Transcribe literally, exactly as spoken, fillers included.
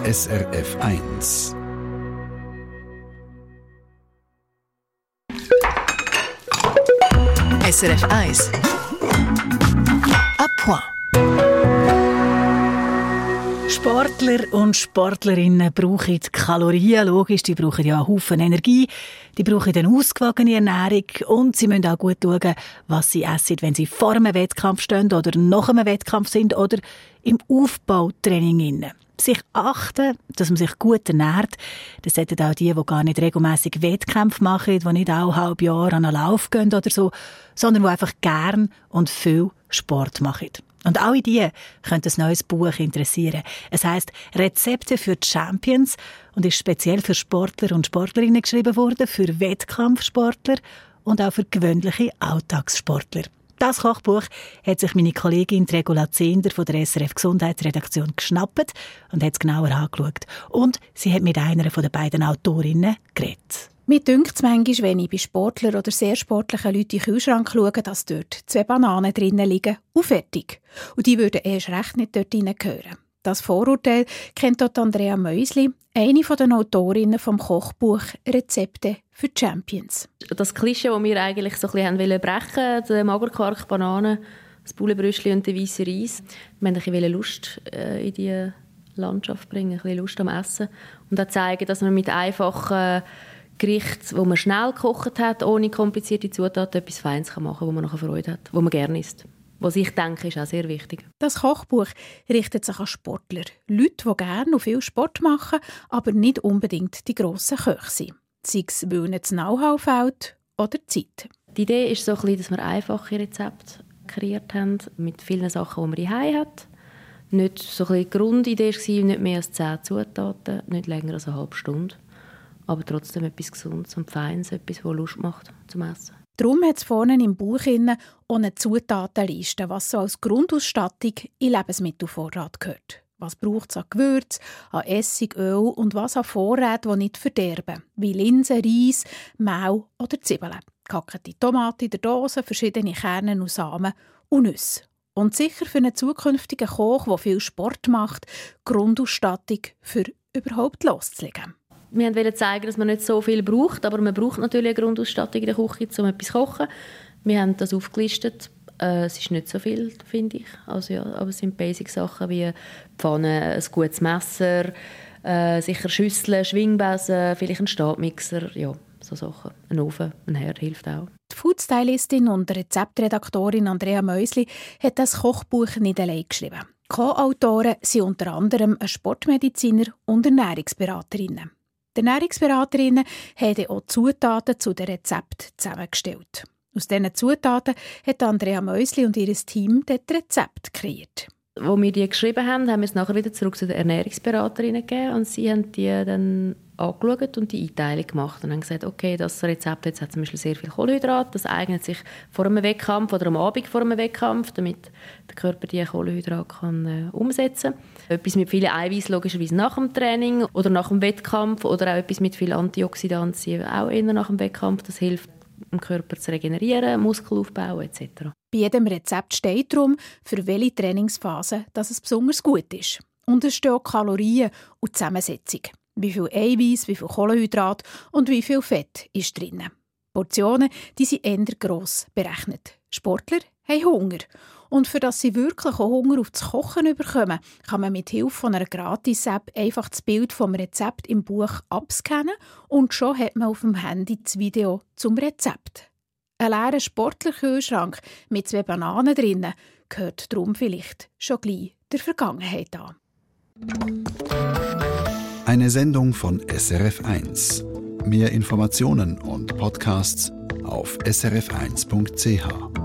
S R F eins. S R F eins. À point. Sportler und Sportlerinnen brauchen Kalorien, logisch, die brauchen ja einen Haufen Energie, die brauchen eine ausgewogene Ernährung und sie müssen auch gut schauen, was sie essen, wenn sie vor einem Wettkampf stehen oder nach einem Wettkampf sind oder im Aufbautraining. Sich achten, dass man sich gut ernährt, das sollten auch die, die gar nicht regelmässig Wettkämpfe machen, die nicht auch halb Jahr an einen Lauf gehen oder so, sondern die einfach gern und viel Sport machen. Und alle die können ein neues Buch interessieren. Es heisst «Rezepte für Champions» und ist speziell für Sportler und Sportlerinnen geschrieben worden, für Wettkampfsportler und auch für gewöhnliche Alltagssportler. Das Kochbuch hat sich meine Kollegin Regula Zehnder von der S R F Gesundheitsredaktion geschnappt und hat es genauer angeschaut. Und sie hat mit einer der beiden Autorinnen geredet. Mir dünkt es manchmal, wenn ich bei Sportlern oder sehr sportlichen Leuten in den Kühlschrank schaue, dass dort zwei Bananen drinnen liegen und fertig. Und die würden erst recht nicht dort hineingehören. Das Vorurteil kennt dort Andrea Meusli, eine der Autorinnen vom Kochbuch «Rezepte für Champions». Das Klischee, das wir eigentlich so ein bisschen brechen wollten, der Magerquark, Bananen, das Bullenbröschli und der weisse Reis. Wir wollten ein bisschen Lust äh, in diese Landschaft bringen, ein bisschen Lust am Essen. Und auch zeigen, dass man mit einfachen Gerichten, wo man schnell gekocht hat, ohne komplizierte Zutaten, etwas Feines machen kann, wo man nachher Freude hat, wo man gerne isst. Was ich denke, ist auch sehr wichtig. Das Kochbuch richtet sich an Sportler. Leute, die gerne und viel Sport machen, aber nicht unbedingt die grossen Köche sind. Sei es, weil ihnen das Know-how fehlt oder die Zeit. Die Idee ist so ein bisschen, dass wir einfache Rezepte kreiert haben, mit vielen Sachen, die man daheim hat. Nicht so ein bisschen die Grundidee war, nicht mehr als zehn Zutaten, nicht länger als eine halbe Stunde. Aber trotzdem etwas Gesundes und Feines, etwas, das Lust macht zum Essen. Darum hat es vorne im Buch auch eine Zutatenliste, was so als Grundausstattung in Lebensmittelvorrat gehört. Was braucht es an Gewürz, an Essig, Öl und was an Vorräten, die nicht verderben, wie Linsen, Reis, Mehl oder Zwiebeln. Gehackte Tomaten in der Dose, verschiedene Kerne und Samen und Nüsse. Und sicher für einen zukünftigen Koch, der viel Sport macht, Grundausstattung für überhaupt loszulegen. Wir wollten zeigen, dass man nicht so viel braucht, aber man braucht natürlich eine Grundausstattung in der Küche, um etwas zu kochen. Wir haben das aufgelistet. Äh, es ist nicht so viel, finde ich. Also, ja, aber es sind Basic-Sachen wie Pfanne, ein gutes Messer, äh, sicher Schüsseln, Schwingbesen, vielleicht ein Stabmixer, ja, so Sachen. Ein Ofen, ein Herd hilft auch. Die Foodstylistin und Rezeptredaktorin Andrea Meusli hat das Kochbuch nicht allein geschrieben. Co-Autoren sind unter anderem ein Sportmediziner und Ernährungsberaterinnen. Die Ernährungsberaterinnen haben auch Zutaten zu den Rezepten zusammengestellt. Aus diesen Zutaten hat Andrea Meusli und ihr Team das Rezept kreiert. Als wir die geschrieben haben, haben wir es nachher wieder zurück zu den Ernährungsberaterinnen gegeben und sie haben die dann angeschaut und die Einteilung gemacht und haben gesagt, okay, das Rezept jetzt hat zum Beispiel sehr viel Kohlenhydrat, das eignet sich vor einem Wettkampf oder am Abend vor einem Wettkampf, damit der Körper die Kohlenhydrate kann, äh, umsetzen kann. Etwas mit vielen Eiweiß logischerweise nach dem Training oder nach dem Wettkampf oder auch etwas mit vielen Antioxidantien, auch eher nach dem Wettkampf, das hilft dem Körper zu regenerieren, Muskelaufbau et cetera. Bei jedem Rezept steht darum, für welche Trainingsphase dass es besonders gut ist. Und es stehen auch Kalorien und Zusammensetzung. Wie viel Eiweiß, wie viel Kohlenhydrat und wie viel Fett ist drin. Portionen die sind eher gross berechnet. Sportler haben Hunger. Und für dass sie wirklich auch Hunger auf das Kochen bekommen, kann man mit Hilfe von einer Gratis-App einfach das Bild vom Rezept im Buch abscannen und schon hat man auf dem Handy das Video zum Rezept. Ein leerer Sportlerkühlschrank mit zwei Bananen drinnen gehört darum vielleicht schon gleich der Vergangenheit an. Eine Sendung von S R F eins. Mehr Informationen und Podcasts auf s r f eins punkt c h.